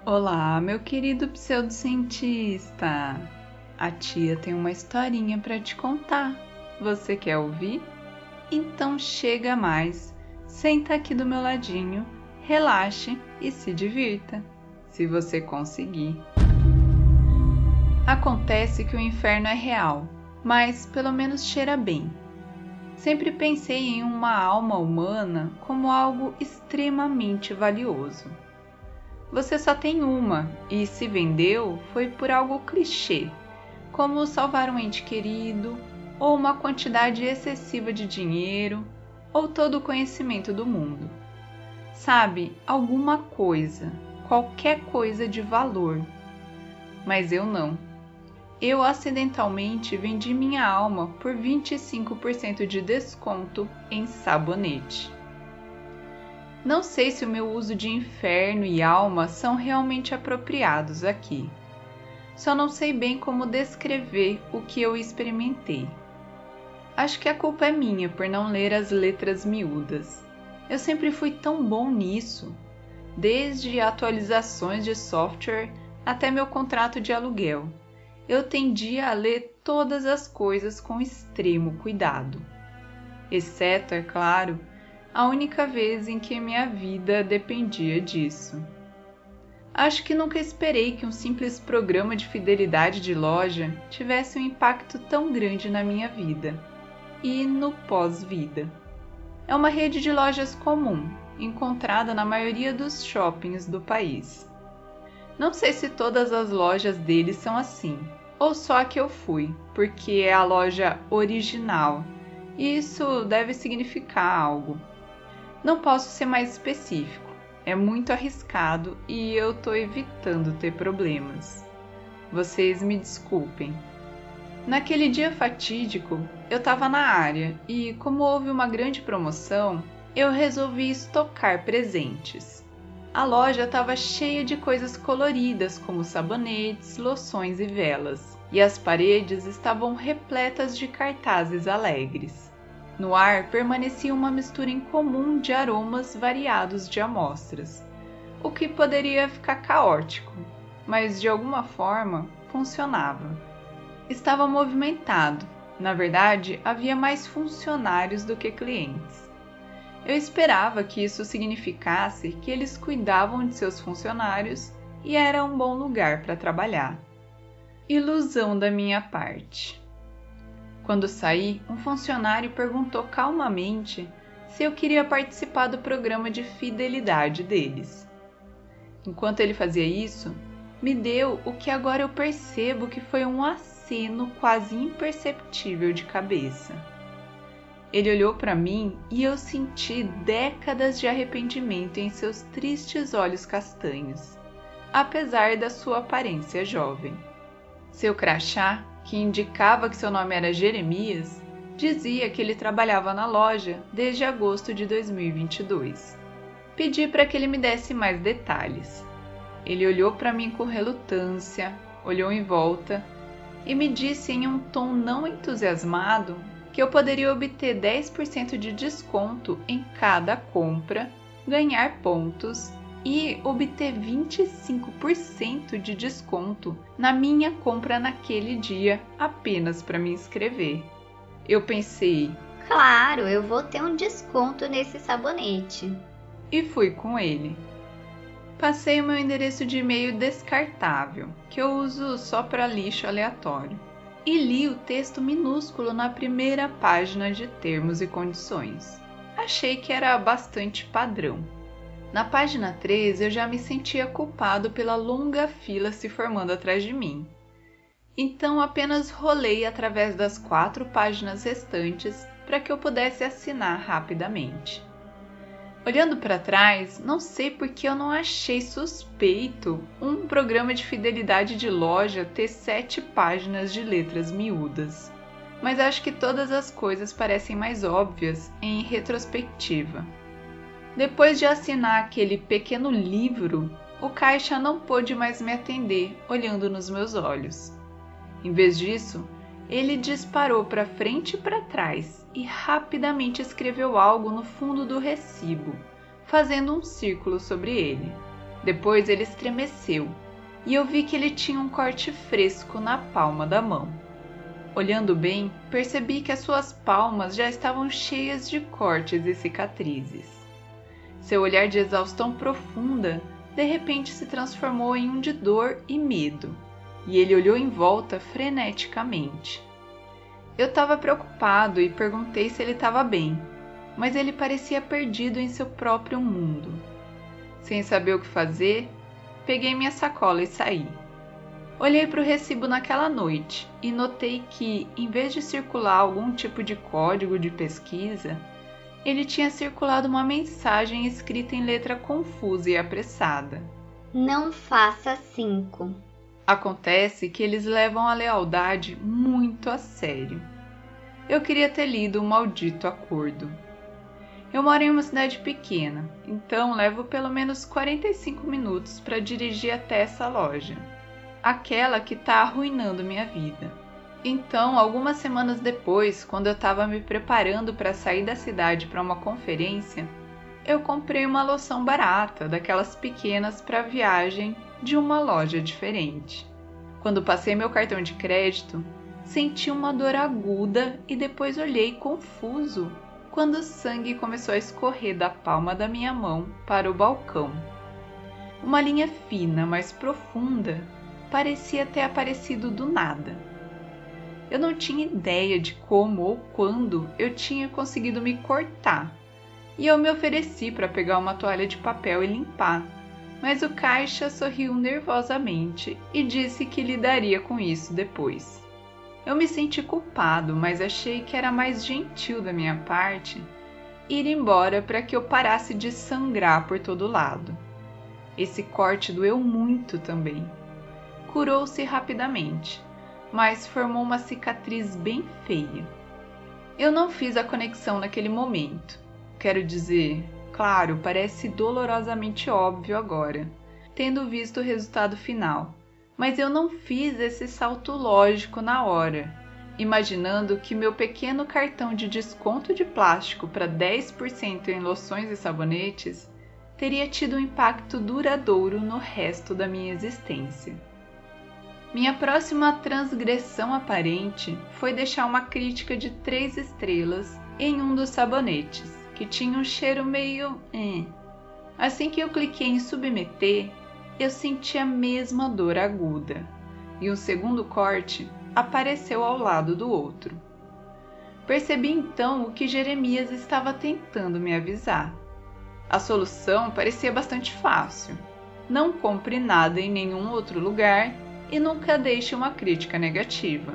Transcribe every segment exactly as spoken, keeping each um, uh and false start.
Olá, meu querido pseudocientista! A tia tem uma historinha para te contar. Você quer ouvir? Então chega mais, senta aqui do meu ladinho, relaxe e se divirta, se você conseguir. Acontece que o inferno é real, mas pelo menos cheira bem. Sempre pensei em uma alma humana como algo extremamente valioso. Você só tem uma, e se vendeu foi por algo clichê, como salvar um ente querido, ou uma quantidade excessiva de dinheiro, ou todo o conhecimento do mundo. Sabe, alguma coisa, qualquer coisa de valor. Mas eu não. Eu acidentalmente vendi minha alma por vinte e cinco por cento de desconto em sabonete. Não sei se o meu uso de inferno e alma são realmente apropriados aqui. Só não sei bem como descrever o que eu experimentei. Acho que a culpa é minha por não ler as letras miúdas. Eu sempre fui tão bom nisso, desde atualizações de software até meu contrato de aluguel. Eu tendia a ler todas as coisas com extremo cuidado. Exceto, é claro, a única vez em que minha vida dependia disso. Acho que nunca esperei que um simples programa de fidelidade de loja tivesse um impacto tão grande na minha vida e no pós-vida. É uma rede de lojas comum, encontrada na maioria dos shoppings do país. Não sei se todas as lojas deles são assim, ou só a que eu fui, porque é a loja original, e isso deve significar algo. Não posso ser mais específico, é muito arriscado e eu tô evitando ter problemas. Vocês me desculpem. Naquele dia fatídico, eu estava na área e, como houve uma grande promoção, eu resolvi estocar presentes. A loja estava cheia de coisas coloridas, como sabonetes, loções e velas, e as paredes estavam repletas de cartazes alegres. No ar permanecia uma mistura incomum de aromas variados de amostras, o que poderia ficar caótico, mas de alguma forma funcionava. Estava movimentado, na verdade havia mais funcionários do que clientes. Eu esperava que isso significasse que eles cuidavam de seus funcionários e era um bom lugar para trabalhar. Ilusão da minha parte. Quando saí, um funcionário perguntou calmamente se eu queria participar do programa de fidelidade deles. Enquanto ele fazia isso, me deu o que agora eu percebo que foi um aceno quase imperceptível de cabeça. Ele olhou para mim e eu senti décadas de arrependimento em seus tristes olhos castanhos, apesar da sua aparência jovem. Seu crachá, que indicava que seu nome era Jeremias, dizia que ele trabalhava na loja desde agosto de dois mil e vinte e dois. Pedi para que ele me desse mais detalhes. Ele olhou para mim com relutância, olhou em volta e me disse em um tom não entusiasmado que eu poderia obter dez por cento de desconto em cada compra, ganhar pontos e obter vinte e cinco por cento de desconto na minha compra naquele dia apenas para me inscrever. Eu pensei, claro, eu vou ter um desconto nesse sabonete. E fui com ele. Passei o meu endereço de e-mail descartável, que eu uso só para lixo aleatório, e li o texto minúsculo na primeira página de termos e condições. Achei que era bastante padrão. Na página três, eu já me sentia culpado pela longa fila se formando atrás de mim. Então apenas rolei através das quatro páginas restantes para que eu pudesse assinar rapidamente. Olhando para trás, não sei por que eu não achei suspeito um programa de fidelidade de loja ter sete páginas de letras miúdas. Mas acho que todas as coisas parecem mais óbvias em retrospectiva. Depois de assinar aquele pequeno livro, o caixa não pôde mais me atender olhando nos meus olhos. Em vez disso, ele disparou para frente e para trás e rapidamente escreveu algo no fundo do recibo, fazendo um círculo sobre ele. Depois ele estremeceu e eu vi que ele tinha um corte fresco na palma da mão. Olhando bem, percebi que as suas palmas já estavam cheias de cortes e cicatrizes. Seu olhar de exaustão profunda de repente se transformou em um de dor e medo, e ele olhou em volta freneticamente. Eu estava preocupado e perguntei se ele estava bem, mas ele parecia perdido em seu próprio mundo. Sem saber o que fazer, peguei minha sacola e saí. Olhei para o recibo naquela noite e notei que, em vez de circular algum tipo de código de pesquisa, ele tinha circulado uma mensagem escrita em letra confusa e apressada. Não faça cinco. Acontece que eles levam a lealdade muito a sério. Eu queria ter lido o maldito acordo. Eu moro em uma cidade pequena, então levo pelo menos quarenta e cinco minutos para dirigir até essa loja. Aquela que está arruinando minha vida. Então, algumas semanas depois, quando eu estava me preparando para sair da cidade para uma conferência, eu comprei uma loção barata, daquelas pequenas para viagem, de uma loja diferente. Quando passei meu cartão de crédito, senti uma dor aguda e depois olhei confuso quando o sangue começou a escorrer da palma da minha mão para o balcão. Uma linha fina, mas profunda, parecia ter aparecido do nada. Eu não tinha ideia de como ou quando eu tinha conseguido me cortar, e eu me ofereci para pegar uma toalha de papel e limpar, mas o caixa sorriu nervosamente e disse que lidaria com isso depois. Eu me senti culpado, mas achei que era mais gentil da minha parte ir embora para que eu parasse de sangrar por todo lado. Esse corte doeu muito também. Curou-se rapidamente, mas formou uma cicatriz bem feia. Eu não fiz a conexão naquele momento. Quero dizer, claro, parece dolorosamente óbvio agora, tendo visto o resultado final, mas eu não fiz esse salto lógico na hora, imaginando que meu pequeno cartão de desconto de plástico para dez por cento em loções e sabonetes teria tido um impacto duradouro no resto da minha existência. Minha próxima transgressão aparente foi deixar uma crítica de três estrelas em um dos sabonetes, que tinha um cheiro meio... Eh. Assim que eu cliquei em submeter, eu senti a mesma dor aguda, e um segundo corte apareceu ao lado do outro. Percebi então o que Jeremias estava tentando me avisar. A solução parecia bastante fácil. Não compre nada em nenhum outro lugar e nunca deixe uma crítica negativa.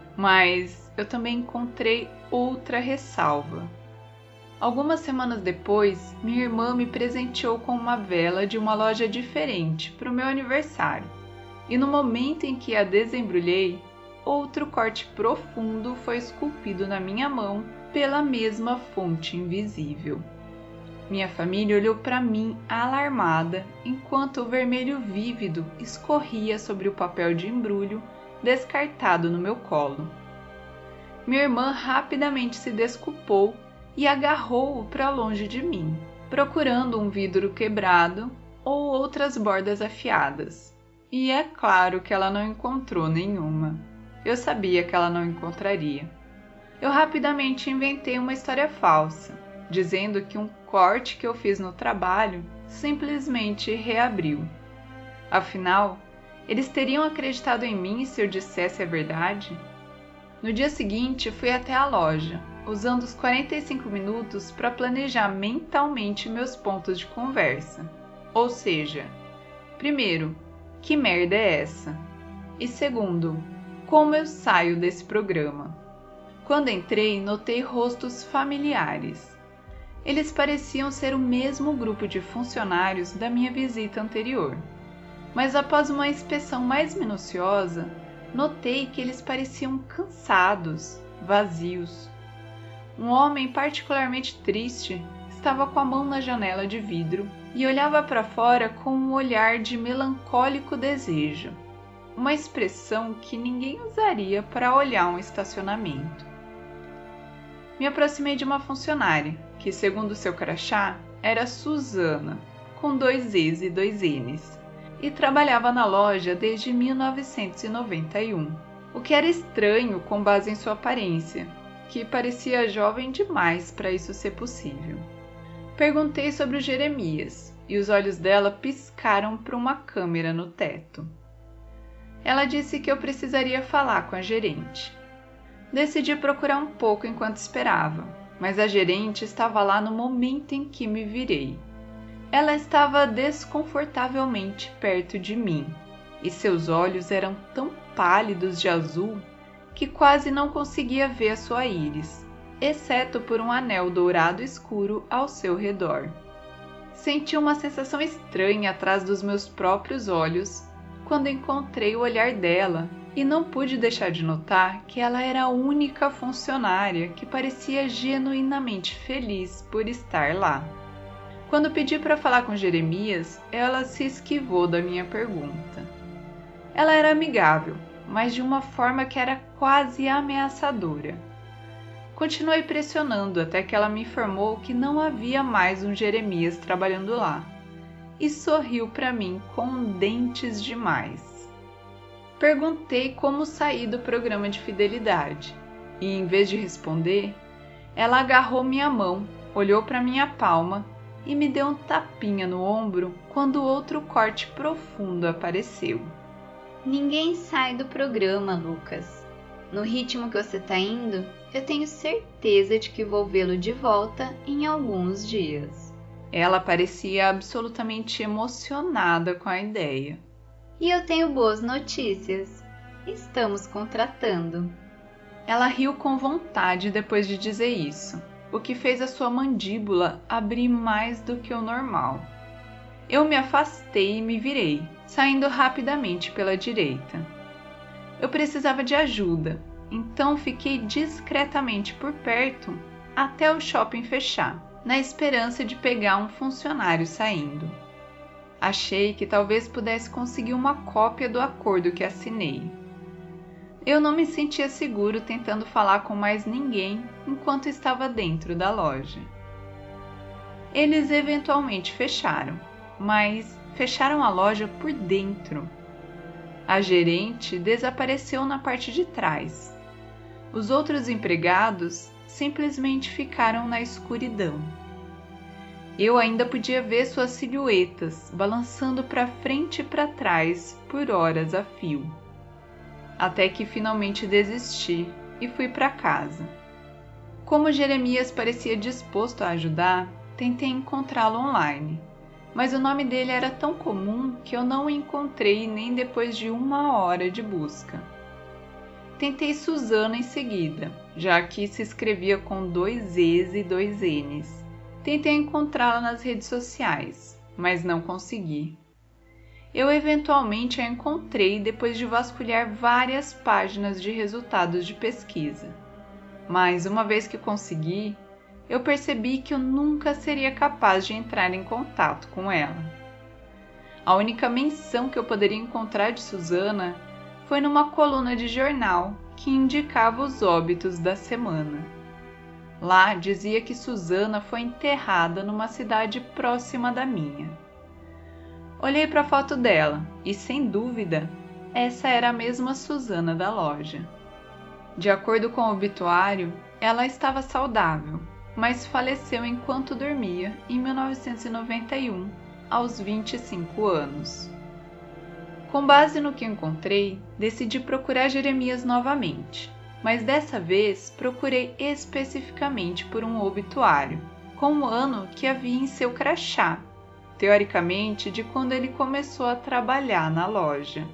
Mas eu também encontrei outra ressalva. Algumas semanas depois, minha irmã me presenteou com uma vela de uma loja diferente para o meu aniversário. E no momento em que a desembrulhei, outro corte profundo foi esculpido na minha mão pela mesma fonte invisível. Minha família olhou para mim alarmada, enquanto o vermelho vívido escorria sobre o papel de embrulho descartado no meu colo. Minha irmã rapidamente se desculpou e agarrou-o para longe de mim, procurando um vidro quebrado ou outras bordas afiadas. E é claro que ela não encontrou nenhuma. Eu sabia que ela não encontraria. Eu rapidamente inventei uma história falsa, dizendo que um corte que eu fiz no trabalho simplesmente reabriu. Afinal, eles teriam acreditado em mim se eu dissesse a verdade? No dia seguinte, fui até a loja, usando os quarenta e cinco minutos para planejar mentalmente meus pontos de conversa. Ou seja, primeiro, que merda é essa? E segundo, como eu saio desse programa? Quando entrei, notei rostos familiares. Eles pareciam ser o mesmo grupo de funcionários da minha visita anterior, mas após uma inspeção mais minuciosa, notei que eles pareciam cansados, vazios. Um homem particularmente triste estava com a mão na janela de vidro e olhava para fora com um olhar de melancólico desejo, uma expressão que ninguém usaria para olhar um estacionamento. Me aproximei de uma funcionária, que segundo seu crachá era Susana, com dois Z's e dois N's, e trabalhava na loja desde mil novecentos e noventa e um, o que era estranho com base em sua aparência, que parecia jovem demais para isso ser possível. Perguntei sobre o Jeremias, e os olhos dela piscaram para uma câmera no teto. Ela disse que eu precisaria falar com a gerente. Decidi procurar um pouco enquanto esperava, mas a gerente estava lá no momento em que me virei. Ela estava desconfortavelmente perto de mim, e seus olhos eram tão pálidos de azul que quase não conseguia ver a sua íris, exceto por um anel dourado escuro ao seu redor. Senti uma sensação estranha atrás dos meus próprios olhos quando encontrei o olhar dela e não pude deixar de notar que ela era a única funcionária que parecia genuinamente feliz por estar lá. Quando pedi para falar com Jeremias, ela se esquivou da minha pergunta. Ela era amigável, mas de uma forma que era quase ameaçadora. Continuei pressionando até que ela me informou que não havia mais um Jeremias trabalhando lá, e sorriu para mim com dentes demais. Perguntei como saí do programa de fidelidade, e em vez de responder, ela agarrou minha mão, olhou para minha palma e me deu um tapinha no ombro quando outro corte profundo apareceu. Ninguém sai do programa, Lucas. No ritmo que você tá indo, eu tenho certeza de que vou vê-lo de volta em alguns dias. Ela parecia absolutamente emocionada com a ideia. E eu tenho boas notícias. Estamos contratando. Ela riu com vontade depois de dizer isso, o que fez a sua mandíbula abrir mais do que o normal. Eu me afastei e me virei, saindo rapidamente pela direita. Eu precisava de ajuda, então fiquei discretamente por perto até o shopping fechar, na esperança de pegar um funcionário saindo. Achei que talvez pudesse conseguir uma cópia do acordo que assinei. Eu não me sentia seguro tentando falar com mais ninguém enquanto estava dentro da loja. Eles eventualmente fecharam, mas fecharam a loja por dentro. A gerente desapareceu na parte de trás. Os outros empregados simplesmente ficaram na escuridão. Eu ainda podia ver suas silhuetas balançando para frente e para trás por horas a fio. Até que finalmente desisti e fui para casa. Como Jeremias parecia disposto a ajudar, tentei encontrá-lo online, mas o nome dele era tão comum que eu não o encontrei nem depois de uma hora de busca. Tentei Suzana em seguida, já que se escrevia com dois Z's e dois N's. Tentei encontrá-la nas redes sociais, mas não consegui. Eu eventualmente a encontrei depois de vasculhar várias páginas de resultados de pesquisa. Mas uma vez que consegui, eu percebi que eu nunca seria capaz de entrar em contato com ela. A única menção que eu poderia encontrar de Suzana foi numa coluna de jornal que indicava os óbitos da semana. Lá dizia que Suzana foi enterrada numa cidade próxima da minha. Olhei para a foto dela e, sem dúvida, essa era a mesma Suzana da loja. De acordo com o obituário, ela estava saudável, mas faleceu enquanto dormia em mil novecentos e noventa e um, aos vinte e cinco anos. Com base no que encontrei, decidi procurar Jeremias novamente, mas dessa vez procurei especificamente por um obituário, com o ano que havia em seu crachá, teoricamente de quando ele começou a trabalhar na loja.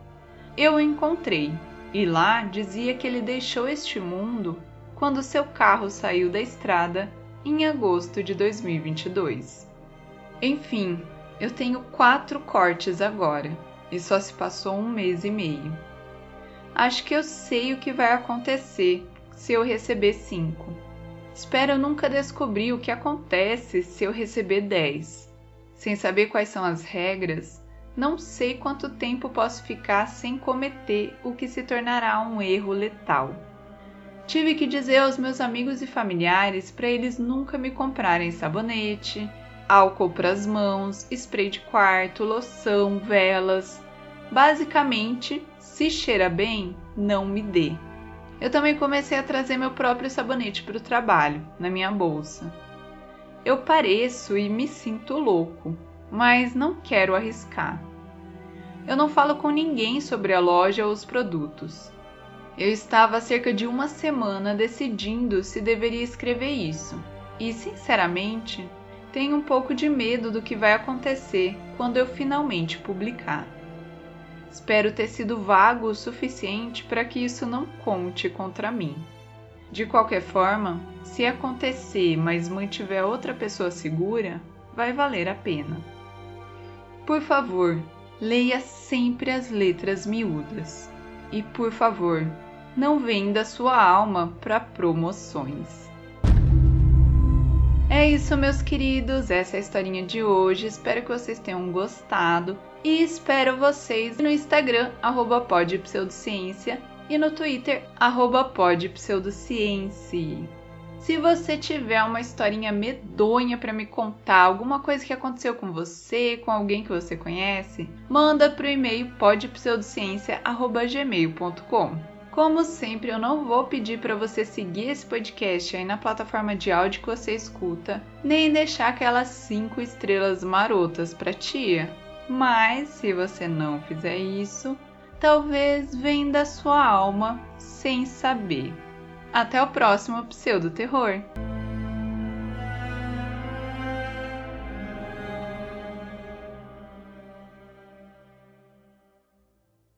Eu o encontrei, e lá dizia que ele deixou este mundo quando seu carro saiu da estrada em agosto de dois mil e vinte e dois. Enfim, eu tenho quatro cortes agora, e só se passou um mês e meio. Acho que eu sei o que vai acontecer se eu receber cinco. Espero nunca descobrir o que acontece se eu receber dez. Sem saber quais são as regras, não sei quanto tempo posso ficar sem cometer o que se tornará um erro letal. Tive que dizer aos meus amigos e familiares para eles nunca me comprarem sabonete, álcool para as mãos, spray de quarto, loção, velas. Basicamente, se cheira bem, não me dê. Eu também comecei a trazer meu próprio sabonete para o trabalho, na minha bolsa. Eu pareço e me sinto louco, mas não quero arriscar. Eu não falo com ninguém sobre a loja ou os produtos. Eu estava há cerca de uma semana decidindo se deveria escrever isso, e sinceramente, tenho um pouco de medo do que vai acontecer quando eu finalmente publicar. Espero ter sido vago o suficiente para que isso não conte contra mim. De qualquer forma, se acontecer, mas mantiver outra pessoa segura, vai valer a pena. Por favor, leia sempre as letras miúdas. E, por favor, não venda sua alma para promoções. É isso, meus queridos, essa é a historinha de hoje. Espero que vocês tenham gostado e espero vocês no Instagram, arroba podpseudociência, e no Twitter, arroba podpseudociência. Se você tiver uma historinha medonha para me contar, alguma coisa que aconteceu com você, com alguém que você conhece, manda para o e-mail podpseudociência arroba gmail ponto com. Como sempre, eu não vou pedir para você seguir esse podcast aí na plataforma de áudio que você escuta, nem deixar aquelas cinco estrelas marotas para tia. Mas, se você não fizer isso, talvez venda sua alma sem saber. Até o próximo Pseudo Terror!